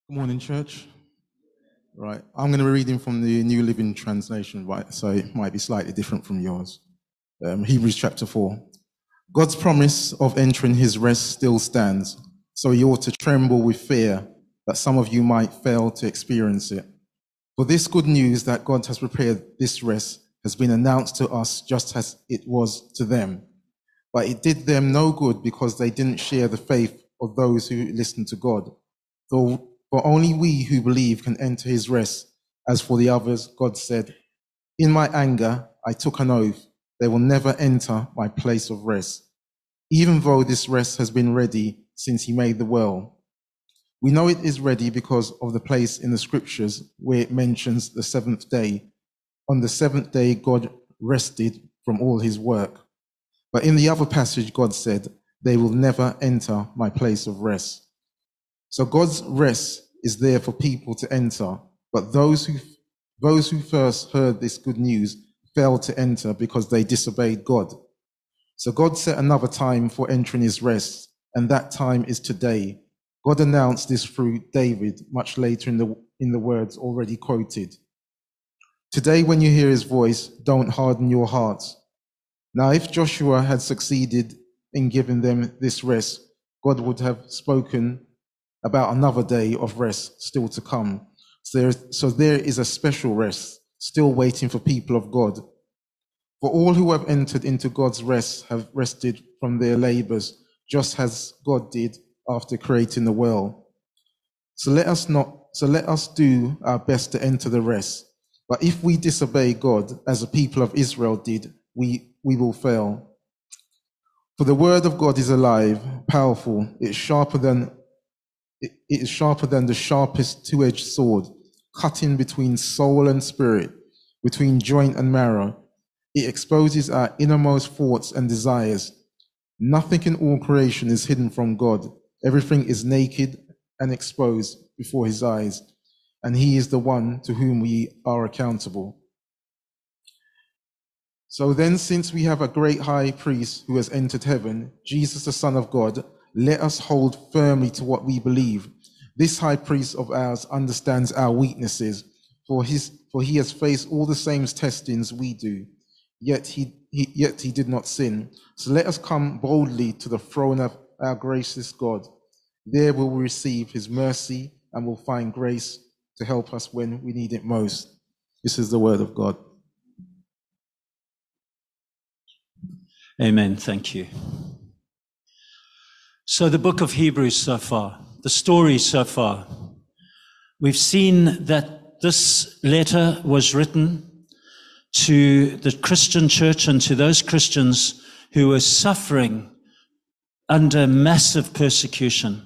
Good morning, church. Right, I'm going to be reading from the New Living Translation, right? So it might be slightly different from yours. Hebrews chapter 4. God's promise of entering his rest still stands, so you ought to tremble with fear that some of you might fail to experience it. For this good news that God has prepared this rest has been announced to us just as it was to them. But it did them no good because they didn't share the faith of those who listened to God. For only we who believe can enter his rest. As for the others, God said, "In my anger, I took an oath. They will never enter my place of rest, even though this rest has been ready since he made the world." We know it is ready because of the place in the scriptures where it mentions the seventh day. On the seventh day, God rested from all his work. But in the other passage, God said, "They will never enter my place of rest." So God's rest is there for people to enter, but those who first heard this good news failed to enter because they disobeyed God. So God set another time for entering his rest, and that time is today. God announced this through David much later in the words already quoted. Today, when you hear his voice, don't harden your hearts. Now, if Joshua had succeeded in giving them this rest, God would have spoken about another day of rest still to come. So there is a special rest still waiting for people of God. For all who have entered into God's rest have rested from their labors, just as God did after creating the world. So let us do our best to enter the rest. But if we disobey God, as the people of Israel did, we will fail. For the word of God is alive, powerful, it is sharper than the sharpest two-edged sword, cutting between soul and spirit, between joint and marrow. It exposes our innermost thoughts and desires. Nothing in all creation is hidden from God. Everything is naked and exposed before his eyes, and he is the one to whom we are accountable. So then, since we have a great high priest who has entered heaven, Jesus, the Son of God, let us hold firmly to what we believe. This high priest of ours understands our weaknesses, for he has faced all the same testings we do, yet he did not sin. So let us come boldly to the throne of our gracious God. There we will receive his mercy and will find grace to help us when we need it most. This is the word of God. Amen. Thank you. So the book of Hebrews so far, the story so far, we've seen that this letter was written to the Christian church and to those Christians who were suffering under massive persecution.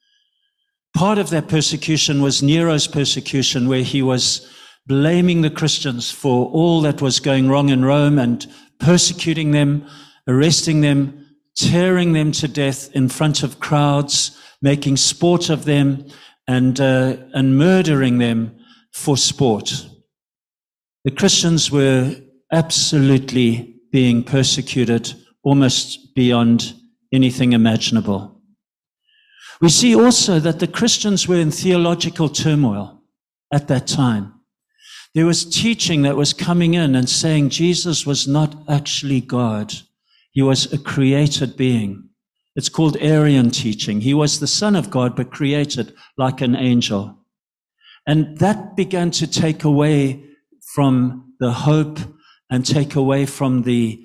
Part of that persecution was Nero's persecution, where he was blaming the Christians for all that was going wrong in Rome and persecuting them, arresting them, tearing them to death in front of crowds, making sport of them, and murdering them for sport. The Christians were absolutely being persecuted almost beyond anything imaginable. We see also that the Christians were in theological turmoil at that time. There was teaching that was coming in and saying Jesus was not actually God. He was a created being. It's called Arian teaching. He was the Son of God, but created like an angel. And that began to take away from the hope and take away from the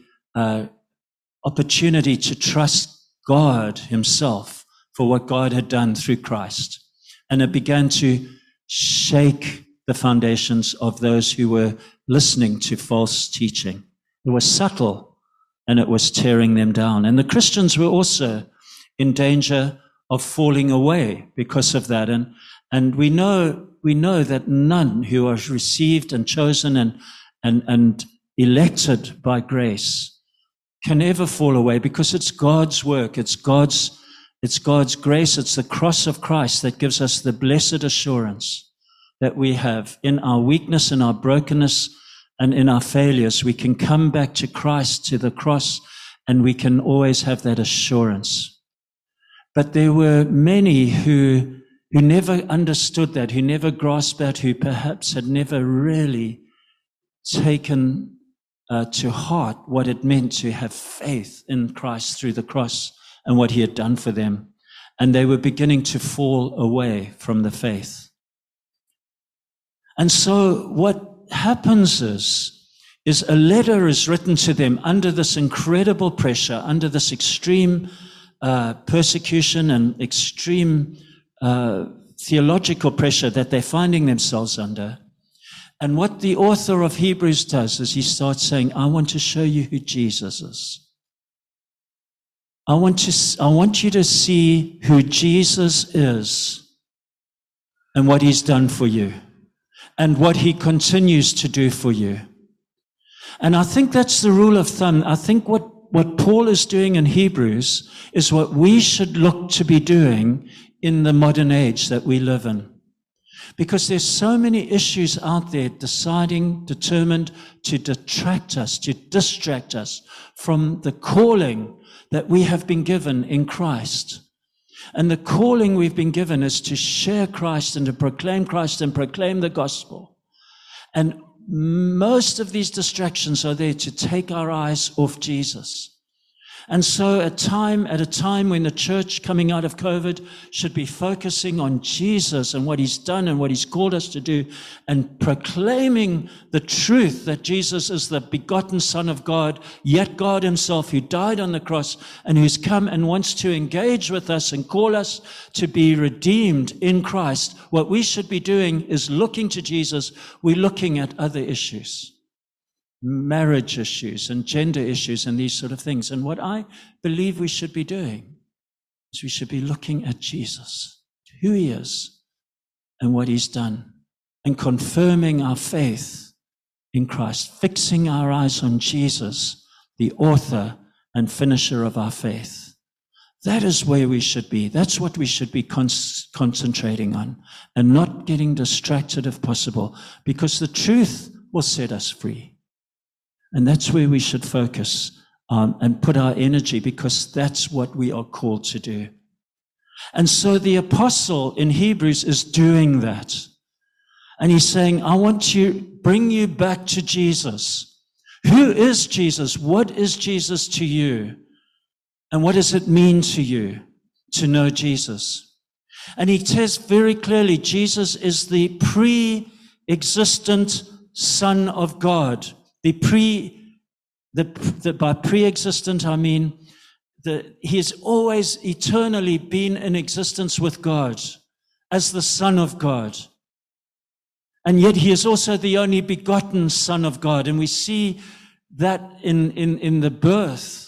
opportunity to trust God himself for what God had done through Christ. And it began to shake the foundations of those who were listening to false teaching. It was subtle, and it was tearing them down. And the Christians were also in danger of falling away because of that. And we know that none who are received and chosen and elected by grace can ever fall away, because it's God's work, it's God's grace, it's the cross of Christ that gives us the blessed assurance that we have in our weakness, in our brokenness, and in our failures. We can come back to Christ, to the cross, and we can always have that assurance. But there were many who who never understood that, who never grasped that, who perhaps had never really taken to heart what it meant to have faith in Christ through the cross and what he had done for them. And they were beginning to fall away from the faith. And so what happens is a letter is written to them under this incredible pressure, under this extreme persecution and extreme theological pressure that they're finding themselves under. And what the author of Hebrews does is he starts saying, I want to show you who Jesus is. I want you to see who Jesus is and what he's done for you and what he continues to do for you. And I think that's the rule of thumb. I think what Paul is doing in Hebrews is what we should look to be doing in the modern age that we live in. Because there's so many issues out there determined to detract us, to distract us from the calling that we have been given in Christ. And the calling we've been given is to share Christ and to proclaim Christ and proclaim the gospel. And most of these distractions are there to take our eyes off Jesus. And so at a time when the church coming out of COVID should be focusing on Jesus and what he's done and what he's called us to do and proclaiming the truth that Jesus is the begotten Son of God, yet God himself, who died on the cross and who's come and wants to engage with us and call us to be redeemed in Christ. What we should be doing is looking to Jesus. We're looking at other issues. Marriage issues and gender issues and these sort of things. And what I believe we should be doing is we should be looking at Jesus, who he is and what he's done, and confirming our faith in Christ, fixing our eyes on Jesus, the author and finisher of our faith. That is where we should be. That's what we should be concentrating on, and not getting distracted if possible, because the truth will set us free. And that's where we should focus and put our energy, because that's what we are called to do. And so the apostle in Hebrews is doing that. And he's saying, I want to bring you back to Jesus. Who is Jesus? What is Jesus to you? And what does it mean to you to know Jesus? And he says very clearly, Jesus is the pre-existent Son of God. By pre-existent, I mean he has always eternally been in existence with God as the Son of God. And yet he is also the only begotten Son of God. And we see that in the birth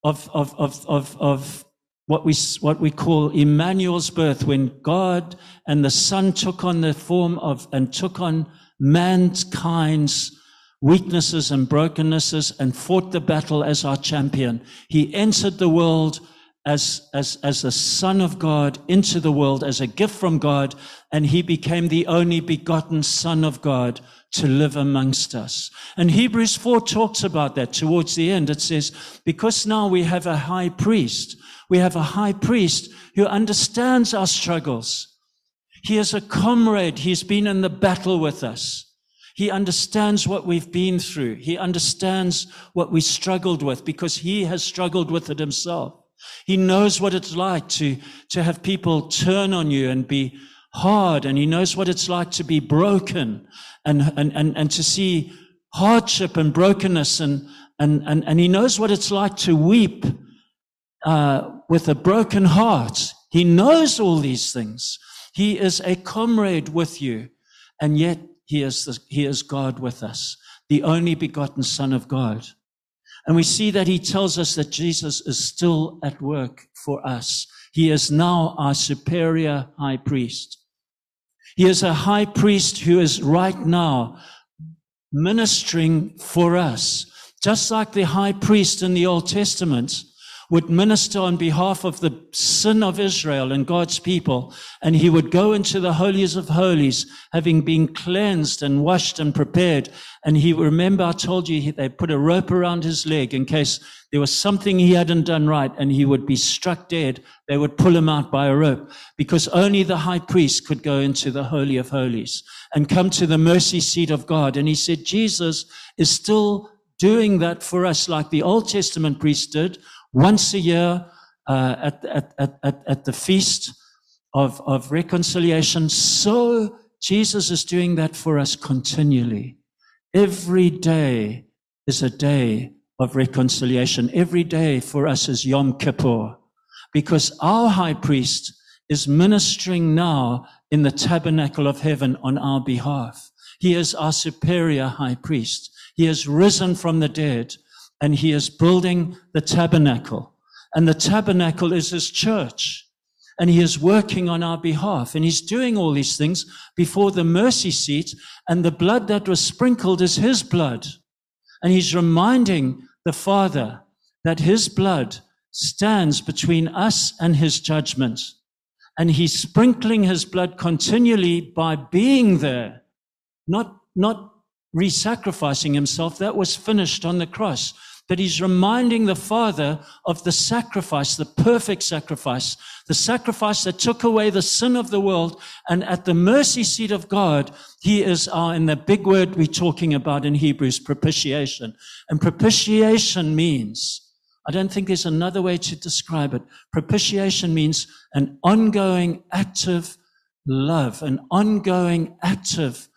of what we call Emmanuel's birth, when God and the Son took on the form and took on mankind's weaknesses and brokennesses and fought the battle as our champion. He entered the world as a Son of God into the world as a gift from God, and he became the only begotten Son of God to live amongst us. And Hebrews 4 talks about that towards the end. It says, because now we have a high priest who understands our struggles. He is a comrade. He's been in the battle with us. He understands what we've been through. He understands what we struggled with, because he has struggled with it himself. He knows what it's like to have people turn on you and be hard, and he knows what it's like to be broken and to see hardship and brokenness, and he knows what it's like to weep with a broken heart. He knows all these things. He is a comrade with you, and yet he is God with us, the only begotten Son of God. And we see that he tells us that Jesus is still at work for us. He is now our superior high priest. He is a high priest who is right now ministering for us. Just like the high priest in the Old Testament would minister on behalf of the sin of Israel and God's people, and he would go into the holies of holies, having been cleansed and washed and prepared. And he, remember I told you, they put a rope around his leg in case there was something he hadn't done right and he would be struck dead. They would pull him out by a rope, because only the high priest could go into the Holy of Holies and come to the mercy seat of God. And he said Jesus is still doing that for us, like the Old Testament priest did once a year at the feast of reconciliation. So Jesus is doing that for us continually. Every day is a day of reconciliation. Every day for us is Yom Kippur, because our high priest is ministering now in the tabernacle of heaven on our behalf. He is our superior high priest. He has risen from the dead, and he is building the tabernacle. And the tabernacle is his church. And he is working on our behalf. And he's doing all these things before the mercy seat. And the blood that was sprinkled is his blood. And he's reminding the Father that his blood stands between us and his judgment. And he's sprinkling his blood continually by being there, not re-sacrificing himself. That was finished on the cross. But he's reminding the Father of the sacrifice, the perfect sacrifice, the sacrifice that took away the sin of the world. And at the mercy seat of God, he is our, in the big word we're talking about in Hebrews, propitiation. And propitiation means, I don't think there's another way to describe it. Propitiation means an ongoing active love, an ongoing active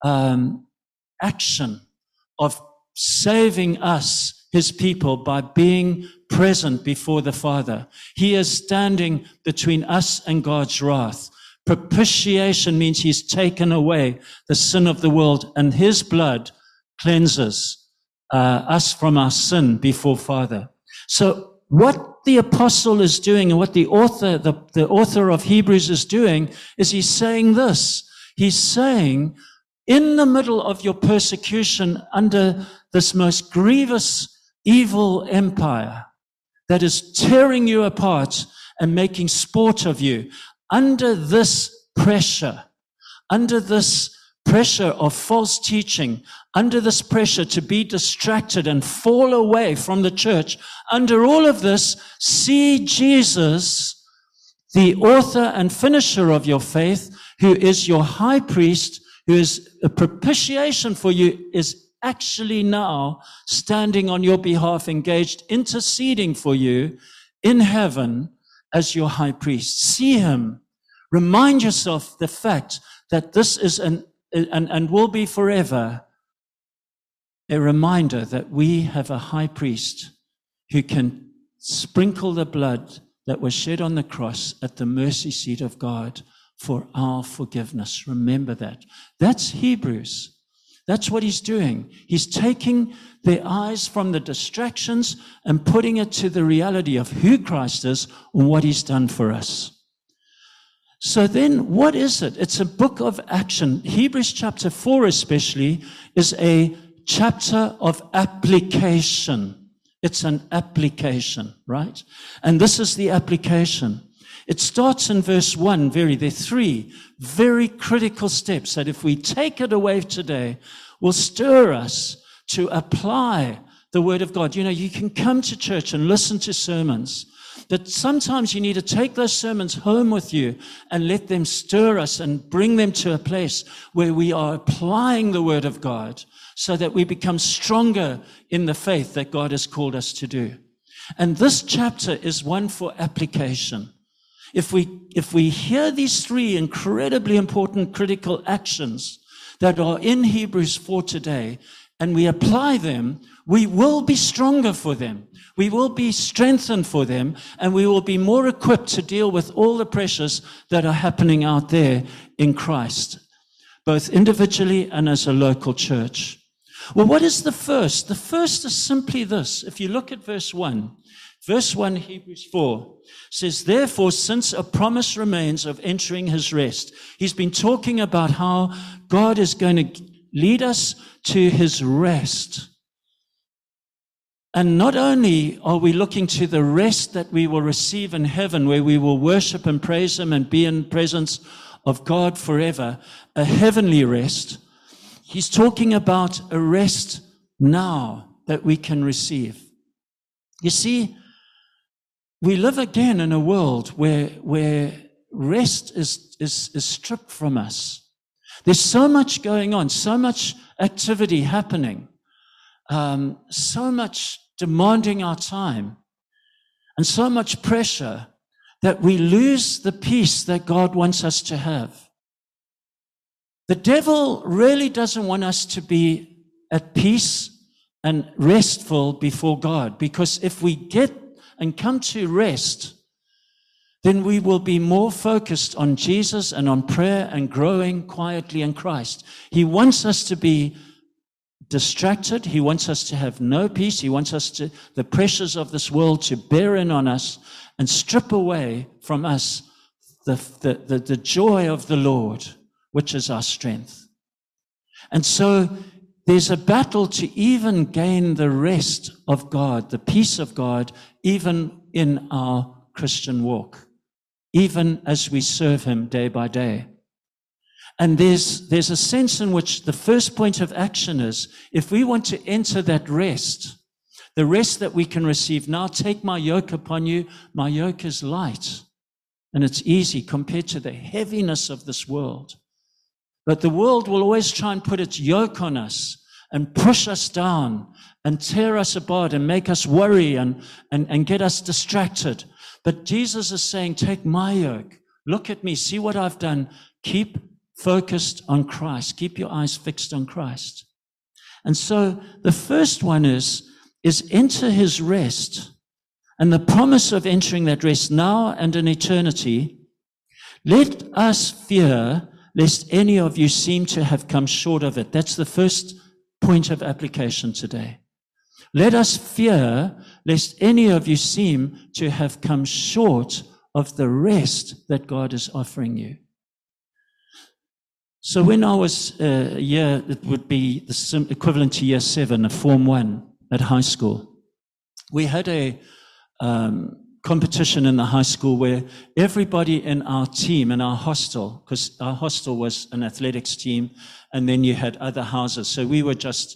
action of saving us, his people, by being present before the Father. He is standing between us and God's wrath. Propitiation means he's taken away the sin of the world, and his blood cleanses us from our sin before Father. So what the apostle is doing, and what the author of Hebrews is doing, is he's saying this. He's saying, in the middle of your persecution under this most grievous evil empire that is tearing you apart and making sport of you, under this pressure of false teaching, under this pressure to be distracted and fall away from the church, under all of this, see Jesus, the author and finisher of your faith, who is your high priest, who is a propitiation for you, is actually now standing on your behalf, engaged, interceding for you in heaven as your high priest. See him. Remind yourself the fact that this is and will be forever a reminder that we have a high priest who can sprinkle the blood that was shed on the cross at the mercy seat of God for our forgiveness. Remember that. That's Hebrews. That's what he's doing. He's taking their eyes from the distractions and putting it to the reality of who Christ is and what he's done for us. So then, what is it? It's a book of action. Hebrews chapter 4 especially is a chapter of application. It's an application, right? And this is the application. It starts in verse 1, there are 3 very critical steps that if we take it away today, will stir us to apply the Word of God. You know, you can come to church and listen to sermons, but sometimes you need to take those sermons home with you and let them stir us and bring them to a place where we are applying the Word of God so that we become stronger in the faith that God has called us to do. And this chapter is one for application. If we hear these 3 incredibly important critical actions that are in Hebrews 4 today, and we apply them, we will be stronger for them. We will be strengthened for them, and we will be more equipped to deal with all the pressures that are happening out there in Christ, both individually and as a local church. Well, what is the first? The first is simply this. If you look at verse 1, Hebrews 4 says, therefore, since a promise remains of entering his rest. He's been talking about how God is going to lead us to his rest. And not only are we looking to the rest that we will receive in heaven, where we will worship and praise him and be in presence of God forever, a heavenly rest. He's talking about a rest now that we can receive. You see, we live again in a world where rest is stripped from us. There's so much going on, so much activity happening, so much demanding our time, and so much pressure that we lose the peace that God wants us to have. The devil really doesn't want us to be at peace and restful before God, because if we get and come to rest, then we will be more focused on Jesus and on prayer and growing quietly in Christ. He wants us to be distracted. He wants us to have no peace. He wants us to, the pressures of this world, to bear in on us and strip away from us the joy of the Lord, which is our strength. And so there's a battle to even gain the rest of God, the peace of God, even in our Christian walk, even as we serve him day by day. And there's a sense in which the first point of action is, if we want to enter that rest, the rest that we can receive now, take my yoke upon you. My yoke is light and it's easy compared to the heaviness of this world. But the world will always try and put its yoke on us and push us down and tear us apart and make us worry and get us distracted. But Jesus is saying, take my yoke. Look at me. See what I've done. Keep focused on Christ. Keep your eyes fixed on Christ. And so the first one is enter his rest. And the promise of entering that rest now and in eternity, let us fear lest any of you seem to have come short of it. That's the first point of application today. Let us fear lest any of you seem to have come short of the rest that God is offering you. So when I was it would be the equivalent to year 7, a Form 1 at high school, we had a competition in the high school where everybody in our team, in our hostel, because our hostel was an athletics team, and then you had other houses. So we were just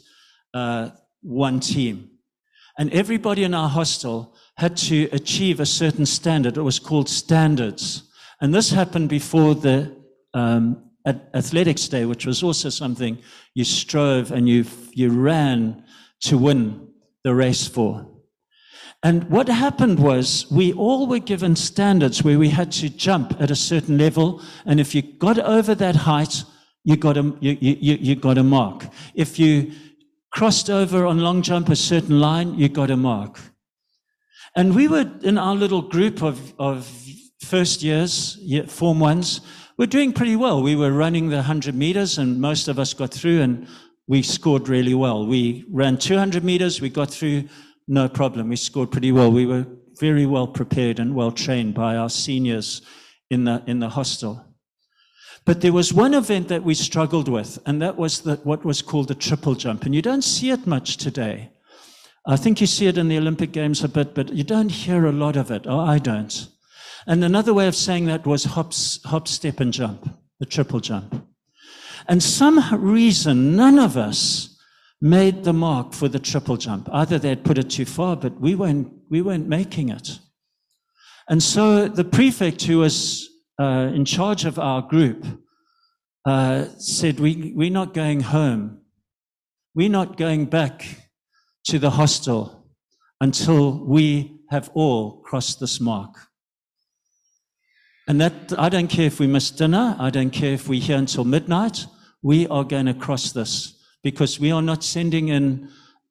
one team. And everybody in our hostel had to achieve a certain standard. It was called standards. And this happened before the athletics day, which was also something you strove and you ran to win the race for. And what happened was we all were given standards where we had to jump at a certain level, and if you got over that height, you got a mark. If you crossed over on long jump a certain line, you got a mark. And we were in our little group of first years, Form 1s, we're doing pretty well. We were running the 100 meters, and most of us got through, and we scored really well. We ran 200 meters, we got through. No problem. We scored pretty well. We were very well prepared and well trained by our seniors in the hostel. But there was one event that we struggled with, and that was what was called the triple jump. And you don't see it much today. I think you see it in the Olympic Games a bit, but you don't hear a lot of it, or I don't. And another way of saying that was hop, step, and jump, the triple jump. And some reason, none of us made the mark for the triple jump. Either they'd put it too far, but we weren't making it. And so the prefect, who was in charge of our group, said, we're not going home. We're not going back to the hostel until we have all crossed this mark. And that, I don't care if we miss dinner. I don't care if we're here until midnight. We are going to cross this, because we are not sending in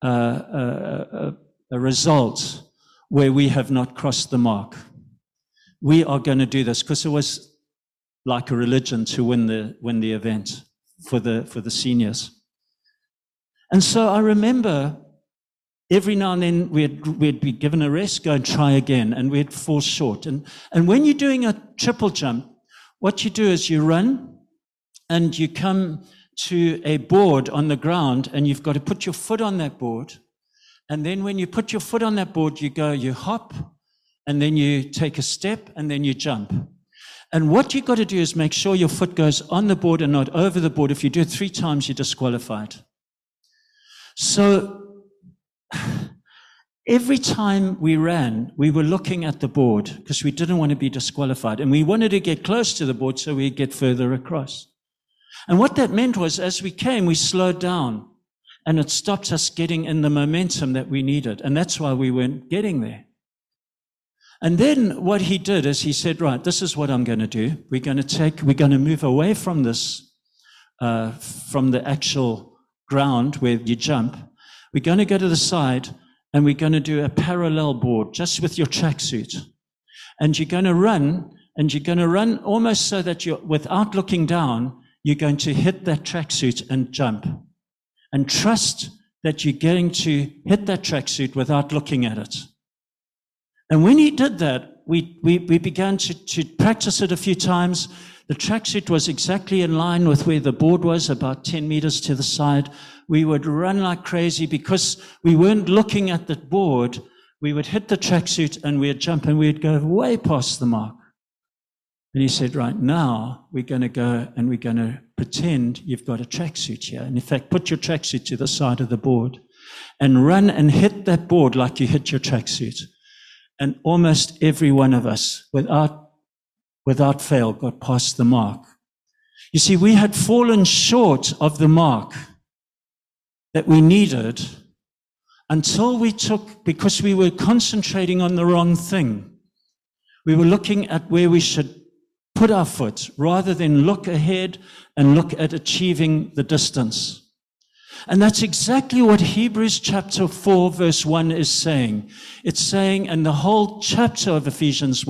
a result where we have not crossed the mark. We are going to do this, because it was like a religion to win the event for the seniors. And so I remember every now and then we'd be given a rest, go and try again, and we'd fall short. And when you're doing a triple jump, what you do is you run and you come to a board on the ground, and you've got to put your foot on that board, And then when you put your foot on that board, you hop, and then you take a step, and then you jump. And what you've got to do is make sure your foot goes on the board and not over the board. If you do it 3 times, you're disqualified. So every time we ran, we were looking at the board because we didn't want to be disqualified. And we wanted to get close to the board so we'd get further across. And what that meant was as we came, we slowed down. And it stopped us getting in the momentum that we needed. And that's why we weren't getting there. And then what he did is he said, right, this is what I'm going to do. We're going to move away from this, from the actual ground where you jump. We're going to go to the side and we're going to do a parallel board just with your tracksuit. And you're going to run almost so that without looking down, you're going to hit that tracksuit and jump. And trust that you're going to hit that tracksuit without looking at it. And when he did that, we began to practice it a few times. The tracksuit was exactly in line with where the board was, about 10 meters to the side. We would run like crazy because we weren't looking at the board. We would hit the tracksuit and we'd jump and we'd go way past the mark. And he said, right, now we're going to go and we're going to pretend you've got a tracksuit here. And in fact, put your tracksuit to the side of the board and run and hit that board like you hit your tracksuit. And almost every one of us, without fail, got past the mark. You see, we had fallen short of the mark that we needed until because we were concentrating on the wrong thing. We were looking at where we should put our foot rather than look ahead and look at achieving the distance. And that's exactly what Hebrews chapter 4 verse 1 is saying. It's saying, and the whole chapter of Hebrews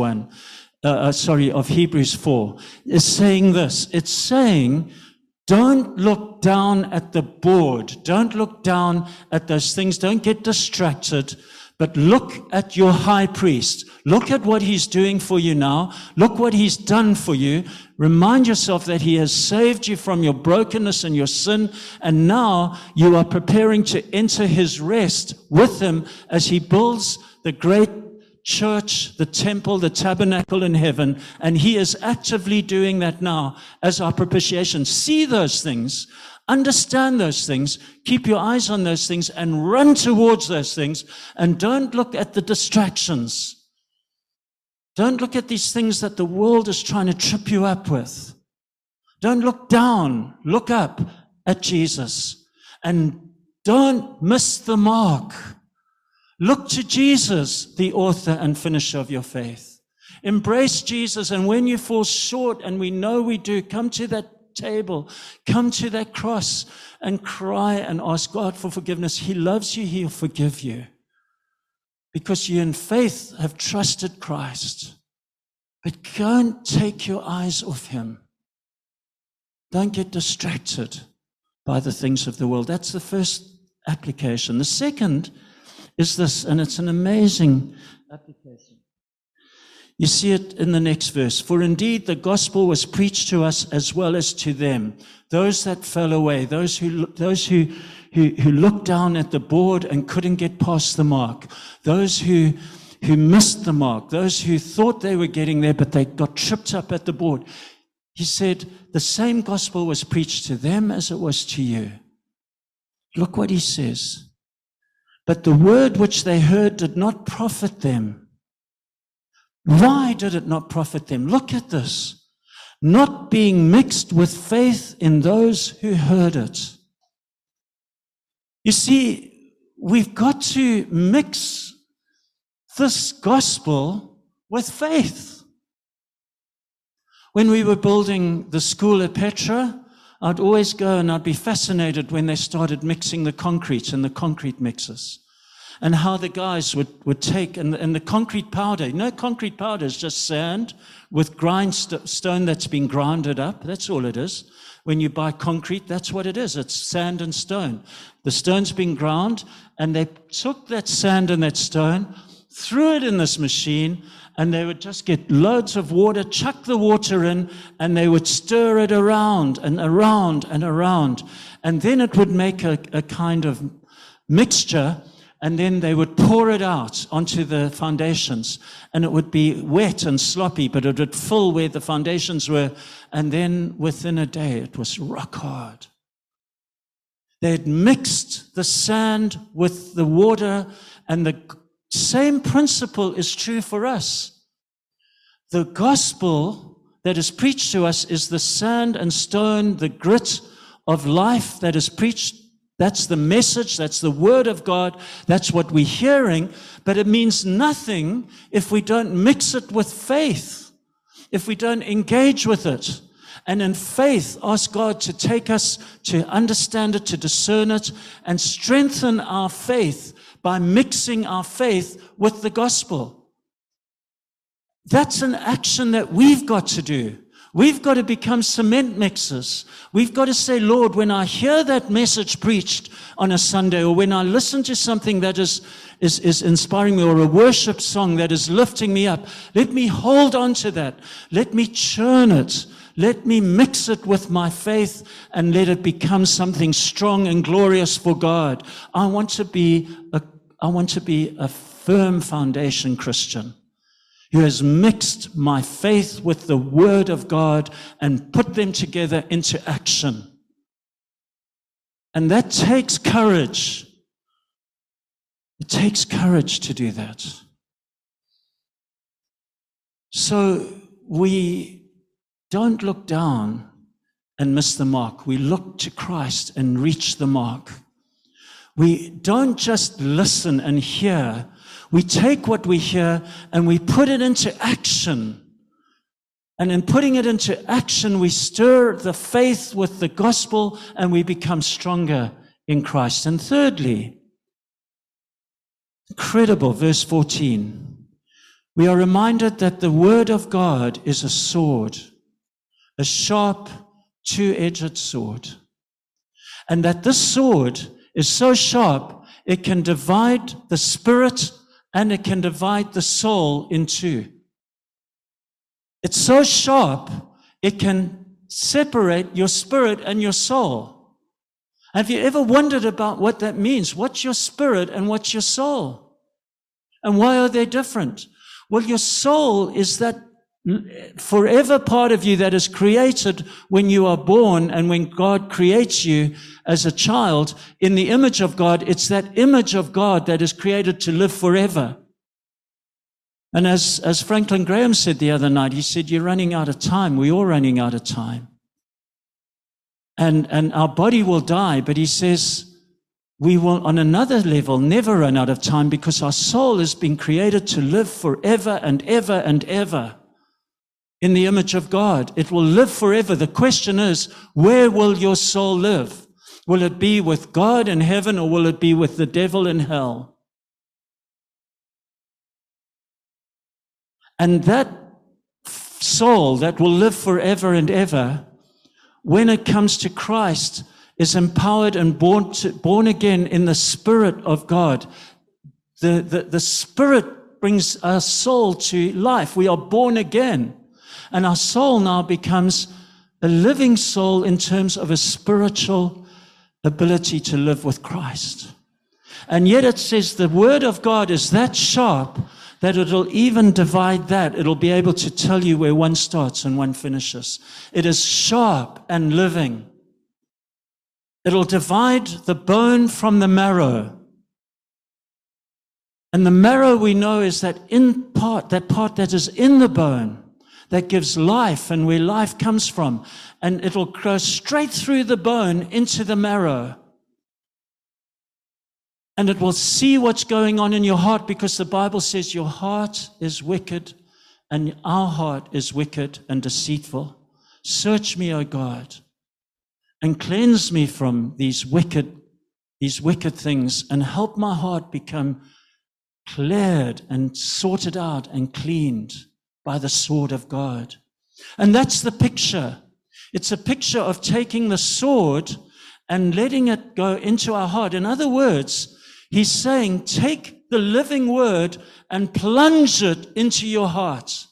4 is saying this. It's saying, don't look down at the board. Don't look down at those things. Don't get distracted. But look at your high priest. Look at what he's doing for you now. Look what he's done for you. Remind yourself that he has saved you from your brokenness and your sin. And now you are preparing to enter his rest with him as he builds the great church, the temple, the tabernacle in heaven. And he is actively doing that now as our propitiation. See those things. Understand those things, keep your eyes on those things and run towards those things, and don't look at the distractions. Don't look at these things that the world is trying to trip you up with. Don't look down, look up at Jesus, and don't miss the mark. Look to Jesus, the author and finisher of your faith. Embrace Jesus, and when you fall short, and we know we do, come to that table, come to that cross and cry and ask God for forgiveness. He loves you, he'll forgive you. Because you in faith have trusted Christ. But don't take your eyes off him. Don't get distracted by the things of the world. That's the first application. The second is this, and it's an amazing application. You see it in the next verse. For indeed the gospel was preached to us as well as to them, those that fell away, those who looked down at the board and couldn't get past the mark, those who missed the mark, those who thought they were getting there but they got tripped up at the board. He said the same gospel was preached to them as it was to you. Look what he says. But the word which they heard did not profit them. Why did it not profit them? Look at this. Not being mixed with faith in those who heard it. You see, we've got to mix this gospel with faith. When we were building the school at Petra, I'd always go and I'd be fascinated when they started mixing the concrete and the concrete mixers. And how the guys would take, and the concrete powder. You know, concrete powder is just sand with stone that's been grounded up. That's all it is. When you buy concrete, that's what it is. It's sand and stone. The stone's been ground, and they took that sand and that stone, threw it in this machine, and they would just get loads of water, chuck the water in, and they would stir it around and around and around. And then it would make a kind of mixture. and then they would pour it out onto the foundations, and it would be wet and sloppy, but it would fill where the foundations were, and then within a day it was rock hard. They had mixed the sand with the water, and the same principle is true for us. The gospel that is preached to us is the sand and stone, the grit of life that is preached. That's the message, that's the word of God, that's what we're hearing, but it means nothing if we don't mix it with faith, if we don't engage with it. And in faith, ask God to take us to understand it, to discern it, and strengthen our faith by mixing our faith with the gospel. That's an action that we've got to do. We've got to become cement mixers. We've got to say, Lord, when I hear that message preached on a Sunday, or when I listen to something that is inspiring me, or a worship song that is lifting me up, let me hold on to that. Let me churn it. Let me mix it with my faith and let it become something strong and glorious for God. I want to be a firm foundation Christian who has mixed my faith with the word of God and put them together into action. And that takes courage. It takes courage to do that. So we don't look down and miss the mark. We look to Christ and reach the mark. We don't just listen and hear. We take what we hear and we put it into action. And in putting it into action, we stir the faith with the gospel and we become stronger in Christ. And thirdly, incredible, verse 14, we are reminded that the word of God is a sword, a sharp, two-edged sword. And that this sword is so sharp, it can divide the spirit and it can divide the soul in two. It's so sharp, it can separate your spirit and your soul. Have you ever wondered about what that means? What's your spirit and what's your soul? And why are they different? Well, your soul is that forever part of you that is created when you are born, and when God creates you as a child in the image of God, it's that image of God that is created to live forever. And as Franklin Graham said the other night, he said, you're running out of time. We're all running out of time. And our body will die, but he says, we will, on another level, never run out of time, because our soul has been created to live forever and ever and ever in the image of God. It will live forever. The question is, where will your soul live? Will it be with God in heaven, or will it be with the devil in hell? And that soul that will live forever and ever, when it comes to Christ, is empowered and born again in the Spirit of God. The Spirit brings our soul to life. We are born again. And our soul now becomes a living soul in terms of a spiritual ability to live with Christ. And yet it says the Word of God is that sharp that it'll even divide that. It'll be able to tell you where one starts and one finishes. It is sharp and living. It'll divide the bone from the marrow. And the marrow, we know, is that part that is in the bone that gives life and where life comes from. And it'll go straight through the bone into the marrow. And it will see what's going on in your heart, because the Bible says your heart is wicked and our heart is wicked and deceitful. Search me, O God, and cleanse me from these wicked things, and help my heart become cleared and sorted out and cleaned by the sword of God. And that's the picture. It's a picture of taking the sword and letting it go into our heart. In other words, he's saying, take the living word and plunge it into your heart.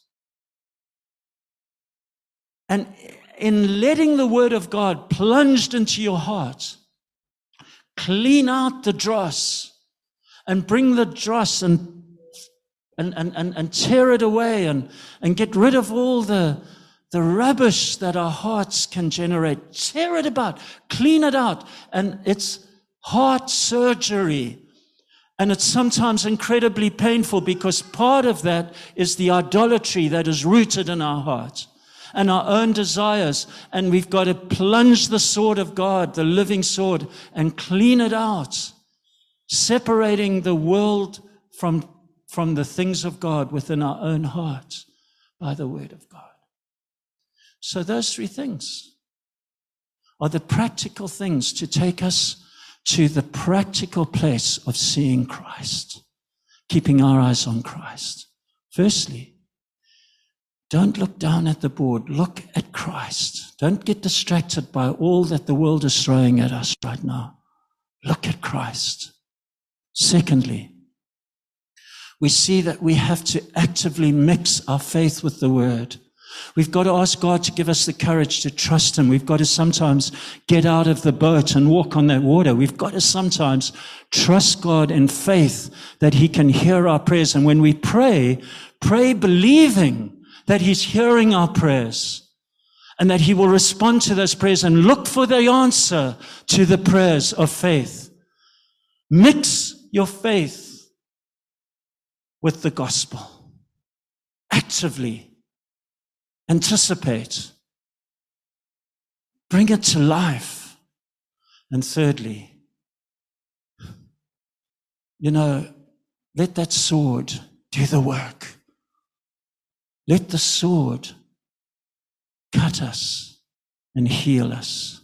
And in letting the word of God plunged into your heart, clean out the dross and bring the dross and tear it away and get rid of all the rubbish that our hearts can generate. Tear it about, clean it out. And it's heart surgery. And it's sometimes incredibly painful because part of that is the idolatry that is rooted in our hearts and our own desires. And we've got to plunge the sword of God, the living sword, and clean it out, separating the world from the things of God within our own hearts by the word of God. So those three things are the practical things to take us to the practical place of seeing Christ, keeping our eyes on Christ. Firstly, don't look down at the board. Look at Christ. Don't get distracted by all that the world is throwing at us right now. Look at Christ. Secondly, we see that we have to actively mix our faith with the word. We've got to ask God to give us the courage to trust him. We've got to sometimes get out of the boat and walk on that water. We've got to sometimes trust God in faith that he can hear our prayers. And when we pray believing that he's hearing our prayers and that he will respond to those prayers, and look for the answer to the prayers of faith. Mix your faith with the gospel. Actively anticipate. Bring it to life. And thirdly, let that sword do the work. Let the sword cut us and heal us.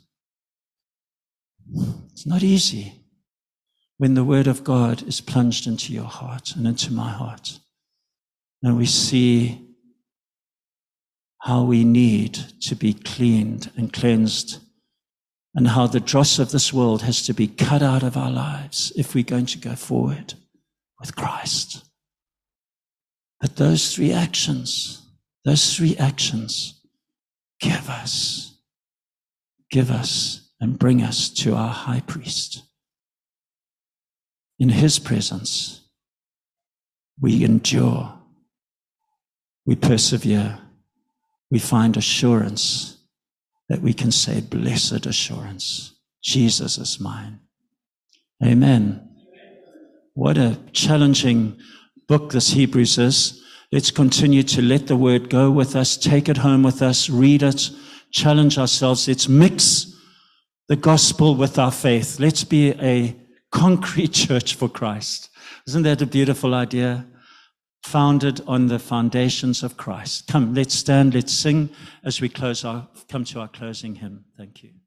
It's not easy when the word of God is plunged into your heart and into my heart. And we see how we need to be cleaned and cleansed, and how the dross of this world has to be cut out of our lives if we're going to go forward with Christ. But those three actions give us and bring us to our high priest. In his presence, we endure, we persevere, we find assurance that we can say, blessed assurance, Jesus is mine. Amen. What a challenging book this Hebrews is. Let's continue to let the word go with us, take it home with us, read it, challenge ourselves. Let's mix the gospel with our faith. Let's be a concrete church for Christ. Isn't that a beautiful idea? Founded on the foundations of Christ. Come, let's stand, let's sing as we come to our closing hymn. Thank you.